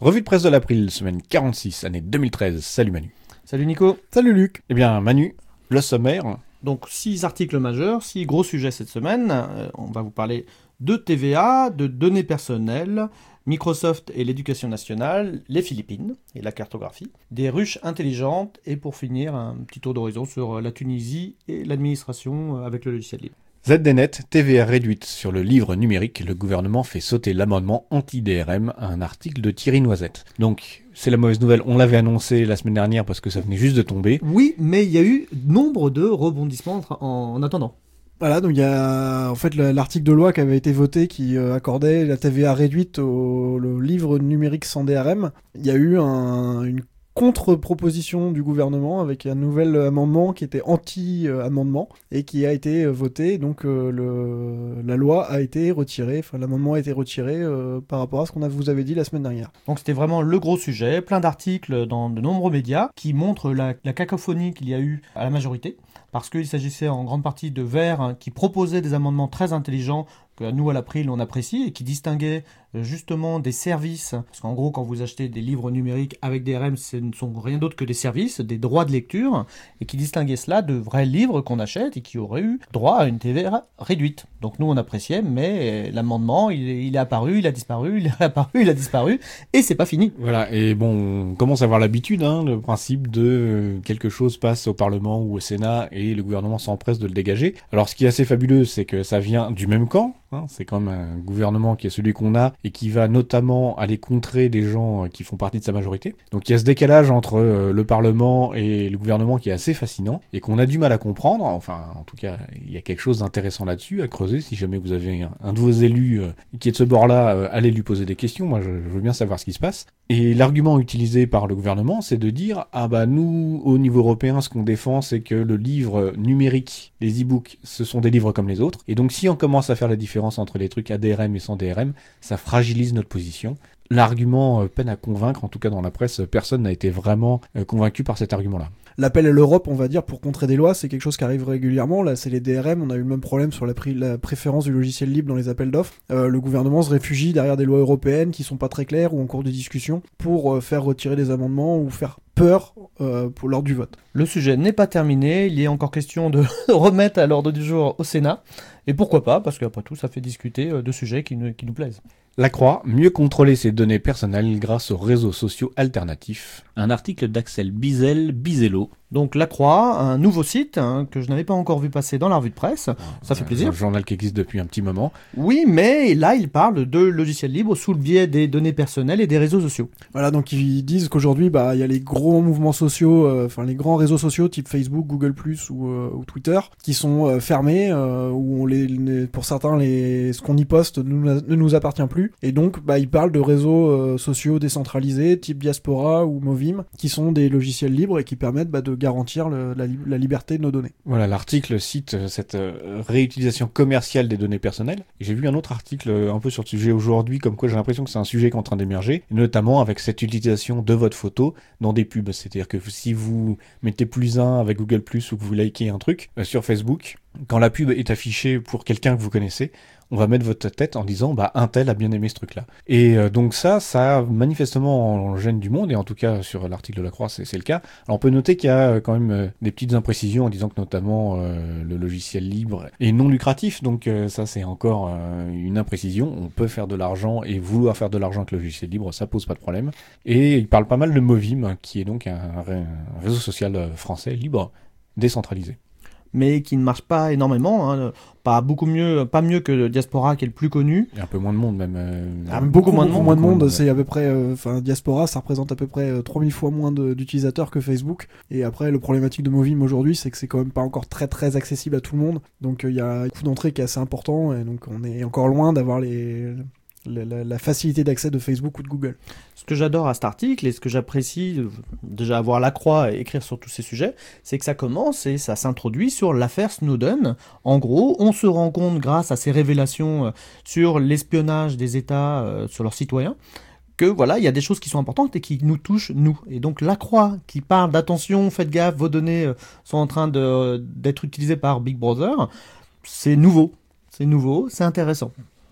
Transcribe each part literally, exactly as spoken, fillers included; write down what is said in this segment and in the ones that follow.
Revue de presse de l'april, semaine quarante-six, année deux mille treize. Salut Manu. Salut Nico. Salut Luc. Eh bien Manu, le sommaire. Donc six articles majeurs, six gros sujets cette semaine. Euh, on va vous parler de T V A, de données personnelles, Microsoft et l'éducation nationale, les Philippines et la cartographie, des ruches intelligentes et pour finir un petit tour d'horizon sur la Tunisie et l'administration avec le logiciel libre. Z D Net, T V A réduite sur le livre numérique, le gouvernement fait sauter l'amendement anti-D R M, un article de Thierry Noisette. Donc, c'est la mauvaise nouvelle, on l'avait annoncé la semaine dernière parce que ça venait juste de tomber. Oui, mais il y a eu nombre de rebondissements en, en attendant. Voilà, donc il y a en fait l'article de loi qui avait été voté qui euh, accordait la T V A réduite au le livre numérique sans D R M. Il y a eu un, une contre-proposition du gouvernement avec un nouvel amendement qui était anti-amendement et qui a été voté. Donc euh, le, la loi a été retirée, enfin l'amendement a été retiré euh, par rapport à ce qu'on a, vous avait dit la semaine dernière. Donc c'était vraiment le gros sujet, plein d'articles dans de nombreux médias qui montrent la, la cacophonie qu'il y a eu à la majorité, parce qu'il s'agissait en grande partie de Verts qui proposaient des amendements très intelligents que nous à l'April on apprécie et qui distinguaient justement des services, parce qu'en gros quand vous achetez des livres numériques avec des R M, ce ne sont rien d'autre que des services, des droits de lecture, et qui distinguaient cela de vrais livres qu'on achète et qui auraient eu droit à une T V A réduite. Donc nous on appréciait, mais l'amendement il est, il est apparu, il a disparu, il est apparu, il a disparu, et c'est pas fini. Voilà, et bon, on commence à avoir l'habitude, hein, le principe de euh, quelque chose passe au Parlement ou au Sénat et le gouvernement s'empresse de le dégager. Alors ce qui est assez fabuleux, c'est que ça vient du même camp, hein, c'est quand même un gouvernement qui est celui qu'on a et qui va notamment aller contrer des gens qui font partie de sa majorité. Donc il y a ce décalage entre euh, le Parlement et le gouvernement qui est assez fascinant et qu'on a du mal à comprendre. Enfin, en tout cas, il y a quelque chose d'intéressant là-dessus à creuser. Si jamais vous avez un, un de vos élus euh, qui est de ce bord-là, euh, allez lui poser des questions. Moi, je, je veux bien savoir ce qui se passe. Et l'argument utilisé par le gouvernement, c'est de dire ah bah nous, au niveau européen, ce qu'on défend, c'est que le livre numérique, les e-books, ce sont des livres comme les autres. Et donc si on commence à faire la différence entre les trucs A D R M et sans D R M, ça fragilise notre position. L'argument peine à convaincre, en tout cas dans la presse, personne n'a été vraiment convaincu par cet argument-là. L'appel à l'Europe, on va dire, pour contrer des lois, c'est quelque chose qui arrive régulièrement. Là, c'est les D R M. On a eu le même problème sur la, pri- la préférence du logiciel libre dans les appels d'offres. Euh, le gouvernement se réfugie derrière des lois européennes qui sont pas très claires ou en cours de discussion pour euh, faire retirer des amendements ou faire peur euh, pour lors du vote. Le sujet n'est pas terminé. Il est encore question de remettre à l'ordre du jour au Sénat. Et pourquoi pas, parce qu'après tout, ça fait discuter de sujets qui nous, qui nous plaisent. La Croix, mieux contrôler ses données personnelles grâce aux réseaux sociaux alternatifs. Un article d'Axel Bizel, Bizello. Donc La Croix, un nouveau site hein, que je n'avais pas encore vu passer dans la revue de presse. Ça fait plaisir. Un journal qui existe depuis un petit moment. Oui, mais là, il parle de logiciels libres sous le biais des données personnelles et des réseaux sociaux. Voilà, donc ils disent qu'aujourd'hui, bah, il y a les gros mouvements sociaux, euh, enfin les grands réseaux sociaux type Facebook, Google plus ou, euh, ou Twitter, qui sont euh, fermés, euh, où on les, les, pour certains, les, ce qu'on y poste ne, ne nous appartient plus. Et donc, bah, ils parlent de réseaux euh, sociaux décentralisés, type Diaspora ou Movim, qui sont des logiciels libres et qui permettent bah, de garantir le, la, la liberté de nos données. Voilà, l'article cite cette euh, réutilisation commerciale des données personnelles. J'ai vu un autre article euh, un peu sur ce sujet aujourd'hui, comme quoi j'ai l'impression que c'est un sujet qui est en train d'émerger, notamment avec cette utilisation de votre photo dans des pubs. C'est-à-dire que si vous mettez plus un avec Google plus ou que vous likez un truc euh, sur Facebook, quand la pub est affichée pour quelqu'un que vous connaissez, on va mettre votre tête en disant bah un tel a bien aimé ce truc-là. Et euh, donc ça, ça manifestement gêne du monde, et en tout cas sur l'article de la Croix, c'est, c'est le cas. Alors on peut noter qu'il y a quand même euh, des petites imprécisions en disant que notamment euh, le logiciel libre est non lucratif, donc euh, ça c'est encore euh, une imprécision. On peut faire de l'argent et vouloir faire de l'argent avec le logiciel libre, ça pose pas de problème. Et il parle pas mal de Movim, qui est donc un, un réseau social français libre, décentralisé. Mais qui ne marche pas énormément, hein. Pas beaucoup mieux, pas mieux que Diaspora qui est le plus connu. Il y a un peu moins de monde même. Euh, ah, beaucoup, beaucoup moins de monde. Moins de monde, c'est à peu près, enfin euh, Diaspora, ça représente à peu près euh, trois mille fois moins de, d'utilisateurs que Facebook. Et après, le problématique de Movim aujourd'hui, c'est que c'est quand même pas encore très très accessible à tout le monde. Donc il euh, y a un coût d'entrée qui est assez important, et donc on est encore loin d'avoir les La, la, la facilité d'accès de Facebook ou de Google. Ce que j'adore à cet article et ce que j'apprécie, déjà avoir la croix et écrire sur tous ces sujets, c'est que ça commence et ça s'introduit sur l'affaire Snowden. En gros, on se rend compte grâce à ces révélations sur l'espionnage des États euh, sur leurs citoyens, que voilà, il y a des choses qui sont importantes et qui nous touchent, nous. Et donc la croix qui parle d'attention, faites gaffe, vos données sont en train de, d'être utilisées par Big Brother, c'est nouveau. C'est nouveau, c'est intéressant.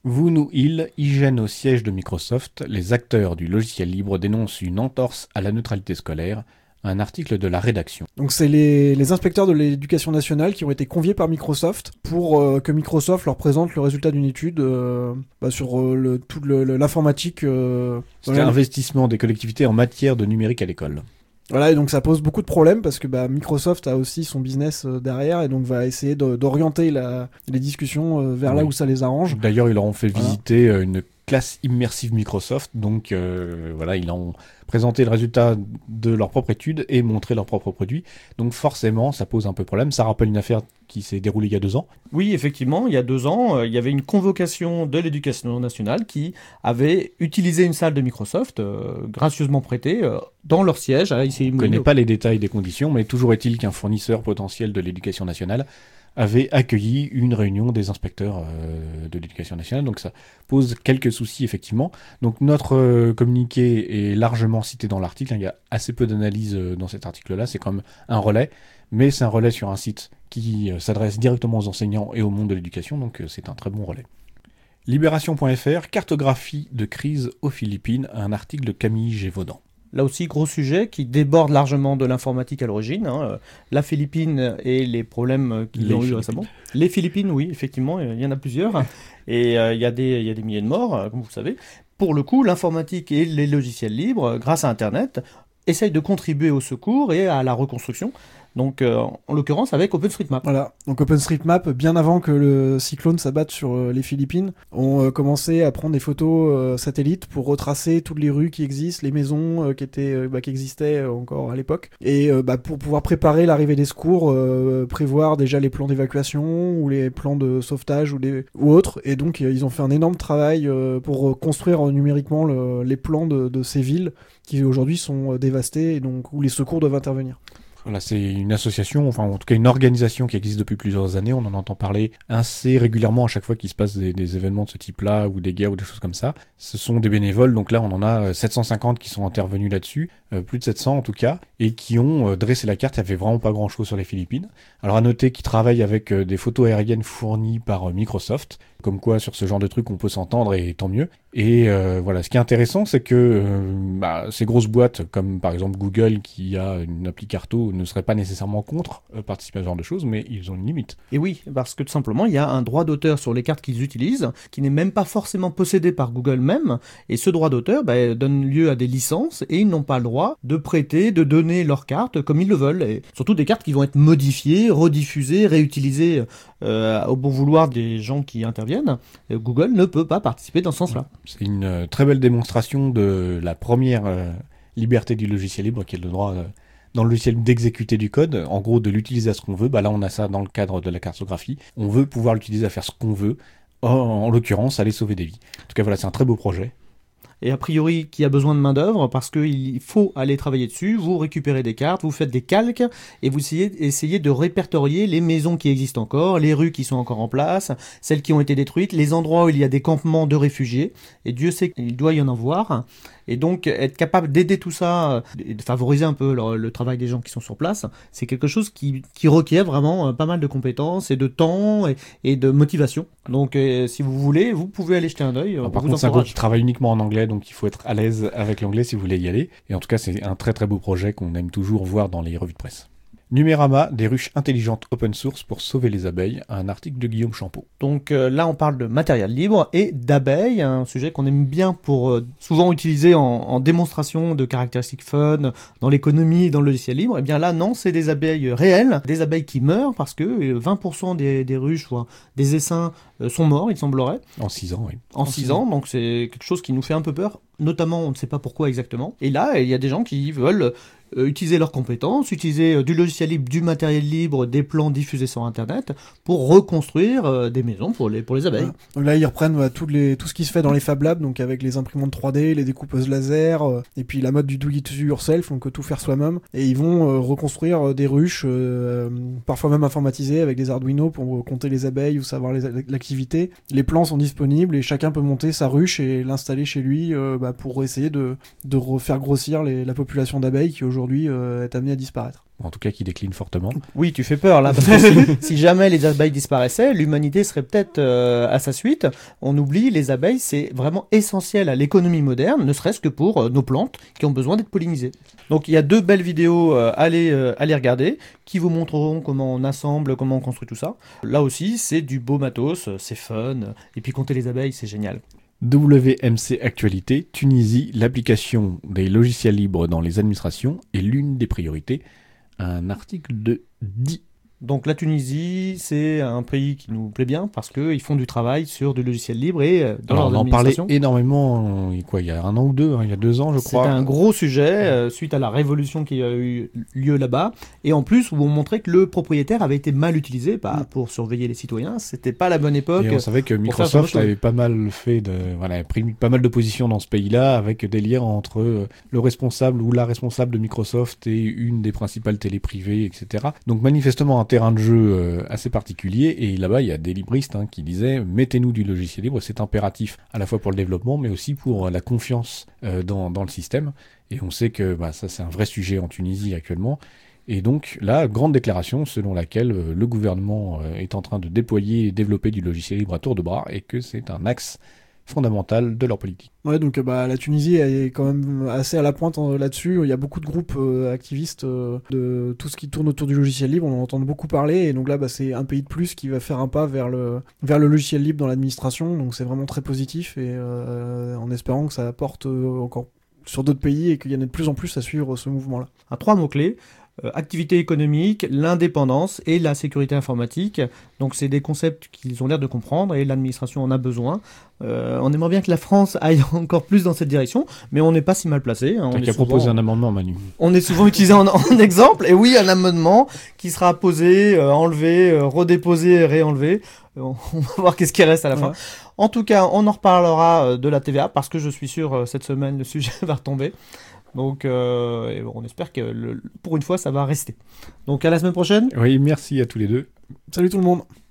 Woo Hill, hygiène au siège de Microsoft, les acteurs du logiciel libre dénoncent une entorse à la neutralité scolaire, un article de la rédaction. Donc c'est les, les inspecteurs de l'éducation nationale qui ont été conviés par Microsoft pour euh, que Microsoft leur présente le résultat d'une étude euh, bah, sur euh, le, toute le, le, l'informatique. Euh, C'était voilà. investissement des collectivités en matière de numérique à l'école. Voilà, et donc ça pose beaucoup de problèmes parce que bah, Microsoft a aussi son business euh, derrière et donc va essayer de, d'orienter la, les discussions euh, vers Oui. là où ça les arrange. D'ailleurs, ils leur ont fait Voilà. visiter euh, une classe immersive Microsoft, donc euh, voilà, ils ont présenté le résultat de leur propre étude et montré leurs propres produits. Donc forcément, ça pose un peu problème. Ça rappelle une affaire qui s'est déroulée il y a deux ans. Oui, effectivement, il y a deux ans, euh, il y avait une convocation de l'éducation nationale qui avait utilisé une salle de Microsoft, euh, gracieusement prêtée, euh, dans leur siège. À Je ne connais pas les détails des conditions, mais toujours est-il qu'un fournisseur potentiel de l'éducation nationale avait accueilli une réunion des inspecteurs euh, de l'éducation nationale, donc ça pose quelques soucis effectivement. Donc notre euh, communiqué est largement cité dans l'article, hein. Il y a assez peu d'analyse euh, dans cet article-là, c'est comme un relais, mais c'est un relais sur un site qui euh, s'adresse directement aux enseignants et au monde de l'éducation, donc euh, c'est un très bon relais. Libération point F R, cartographie de crise aux Philippines, un article de Camille Gévaudan. Là aussi, gros sujet qui déborde largement de l'informatique à l'origine. Hein. La Philippine et les problèmes qu'ils Les ont eu Philippines. récemment. Les Philippines, oui, effectivement, il y en a plusieurs. Et euh, il y a des, il y a des milliers de morts, euh, comme vous le savez. Pour le coup, l'informatique et les logiciels libres, euh, grâce à Internet, essayent de contribuer au secours et à la reconstruction. Donc, euh, en l'occurrence, avec OpenStreetMap. Voilà, donc OpenStreetMap, bien avant que le cyclone s'abatte sur euh, les Philippines, ont euh, commencé à prendre des photos euh, satellites pour retracer toutes les rues qui existent, les maisons euh, qui étaient, euh, bah, qui existaient euh, encore à l'époque, et euh, bah, pour pouvoir préparer l'arrivée des secours, euh, prévoir déjà les plans d'évacuation ou les plans de sauvetage ou, des... ou autres, et donc euh, ils ont fait un énorme travail euh, pour euh, construire euh, numériquement le, les plans de, de ces villes qui aujourd'hui sont euh, dévastées et donc où les secours doivent intervenir. Voilà, c'est une association, enfin en tout cas une organisation qui existe depuis plusieurs années. On en entend parler assez régulièrement à chaque fois qu'il se passe des, des événements de ce type-là, ou des guerres ou des choses comme ça. Ce sont des bénévoles, donc là on en a sept cent cinquante qui sont intervenus là-dessus, euh, plus de sept cents en tout cas, et qui ont euh, dressé la carte. Il n'y avait vraiment pas grand-chose sur les Philippines. Alors à noter qu'ils travaillent avec euh, des photos aériennes fournies par euh, Microsoft, comme quoi sur ce genre de truc on peut s'entendre et tant mieux. Et euh, voilà, ce qui est intéressant, c'est que euh, bah, ces grosses boîtes, comme par exemple Google qui a une appli Carto, ne seraient pas nécessairement contre euh, participer à ce genre de choses, mais ils ont une limite. Et oui, parce que tout simplement, il y a un droit d'auteur sur les cartes qu'ils utilisent, qui n'est même pas forcément possédé par Google même, et ce droit d'auteur bah, donne lieu à des licences, et ils n'ont pas le droit de prêter, de donner leurs cartes comme ils le veulent, et surtout des cartes qui vont être modifiées, rediffusées, réutilisées euh, au bon vouloir des gens qui interviennent. Et Google ne peut pas participer dans ce sens-là. C'est une euh, très belle démonstration de la première euh, liberté du logiciel libre, qui est le droit euh, dans le logiciel d'exécuter du code, en gros de l'utiliser à ce qu'on veut. Bah là on a ça dans le cadre de la cartographie. On veut pouvoir l'utiliser à faire ce qu'on veut, en, en l'occurrence aller sauver des vies. En tout cas voilà, c'est un très beau projet. Et a priori, qui a besoin de main d'œuvre parce qu'il faut aller travailler dessus. Vous récupérez des cartes, vous faites des calques et vous essayez, essayez de répertorier les maisons qui existent encore, les rues qui sont encore en place, celles qui ont été détruites, les endroits où il y a des campements de réfugiés. Et Dieu sait qu'il doit y en avoir. Et donc, être capable d'aider tout ça et de favoriser un peu le, le travail des gens qui sont sur place, c'est quelque chose qui, qui requiert vraiment pas mal de compétences et de temps et, et de motivation. Donc, euh, si vous voulez, vous pouvez aller jeter un œil. Alors, par contre, c'est un groupe qui travaille uniquement en anglais, donc il faut être à l'aise avec l'anglais si vous voulez y aller. Et en tout cas, c'est un très très beau projet qu'on aime toujours voir dans les revues de presse. Numérama, des ruches intelligentes open source pour sauver les abeilles, un article de Guillaume Champeau. Donc euh, là, on parle de matériel libre et d'abeilles, un sujet qu'on aime bien pour euh, souvent utiliser en, en démonstration de caractéristiques fun dans l'économie et dans le logiciel libre. Et bien là, non, c'est des abeilles réelles, des abeilles qui meurent parce que vingt pour cent des, des ruches, voire des essaims euh, sont morts, il semblerait. En six ans, oui. En six ans, donc c'est quelque chose qui nous fait un peu peur. Notamment, on ne sait pas pourquoi exactement. Et là, il y a des gens qui veulent euh, utiliser leurs compétences, utiliser euh, du logiciel libre, du matériel libre, des plans diffusés sur Internet pour reconstruire euh, des maisons pour les, pour les abeilles. Voilà. Donc là, ils reprennent ouais, tout, les, tout ce qui se fait dans les Fab Labs, donc avec les imprimantes trois D, les découpeuses laser, euh, et puis la mode du do it yourself, donc tout faire soi-même. Et ils vont euh, reconstruire euh, des ruches, euh, parfois même informatisées, avec des Arduino pour euh, compter les abeilles ou savoir les, l'activité. Les plans sont disponibles et chacun peut monter sa ruche et l'installer chez lui euh, bah, pour essayer de, de refaire grossir les, la population d'abeilles qui aujourd'hui euh, est amenée à disparaître. En tout cas, qui décline fortement. Oui, tu fais peur là, parce que si, si jamais les abeilles disparaissaient, l'humanité serait peut-être euh, à sa suite. On oublie, les abeilles, c'est vraiment essentiel à l'économie moderne, ne serait-ce que pour euh, nos plantes qui ont besoin d'être pollinisées. Donc il y a deux belles vidéos, euh, allez, euh, allez regarder, qui vous montreront comment on assemble, comment on construit tout ça. Là aussi, c'est du beau matos, c'est fun, et puis compter les abeilles, c'est génial. W M C Actualité, Tunisie, l'application des logiciels libres dans les administrations est l'une des priorités. Un article de dix. Donc la Tunisie, c'est un pays qui nous plaît bien parce qu'ils font du travail sur du logiciel libre et euh, dans Alors, leurs on en parlait administrations. énormément, euh, quoi, il y a un an ou deux, hein, il y a deux ans, je crois. C'était un gros sujet euh, suite à la révolution qui a eu lieu là-bas. Et en plus, où on montrait que le propriétaire avait été mal utilisé bah, Mm. pour surveiller les citoyens. C'était pas la bonne époque. Et on savait que pour faire ce genre de Microsoft choses. avait pas mal fait de, voilà, pris pas mal de positions dans ce pays-là, avec des liens entre euh, le responsable ou la responsable de Microsoft et une des principales télés privées, et cetera. Donc manifestement un terrain de jeu euh, assez particulier. Et là-bas, il y a des libristes hein, qui disaient mettez-nous du logiciel libre, c'est impératif à la fois pour le développement, mais aussi pour euh, la confiance euh, dans, dans le système. Et on sait que bah, ça, c'est un vrai sujet en Tunisie actuellement. Et donc là, grande déclaration selon laquelle euh, le gouvernement euh, est en train de déployer et développer du logiciel libre à tour de bras et que c'est un axe fondamental de leur politique. Ouais, donc euh, bah, la Tunisie est quand même assez à la pointe hein, là-dessus. Il y a beaucoup de groupes euh, activistes euh, de tout ce qui tourne autour du logiciel libre. On en entend beaucoup parler. Et donc là, bah, c'est un pays de plus qui va faire un pas vers le, vers le logiciel libre dans l'administration. Donc c'est vraiment très positif. Et euh, en espérant que ça apporte euh, encore sur d'autres pays et qu'il y en ait de plus en plus à suivre ce mouvement-là. À trois mots-clés. Euh, activité économique, l'indépendance et la sécurité informatique. Donc c'est des concepts qu'ils ont l'air de comprendre et l'administration en a besoin. Euh, on aimerait bien que la France aille encore plus dans cette direction, mais on n'est pas si mal placé. Hein. T'as On, qu'à est souvent, proposer un amendement, Manu. on est souvent utilisé en, en exemple. Et oui, un amendement qui sera posé, euh, enlevé, euh, redéposé, réenlevé. Euh, on, on va voir qu'est-ce qui reste à la fin. Ouais. En tout cas, on en reparlera euh, de la T V A parce que je suis sûr euh, cette semaine le sujet va retomber. Donc, euh, et bon, on espère que le, pour une fois, ça va rester. Donc, à la semaine prochaine. Oui, merci à tous les deux. Salut tout le monde!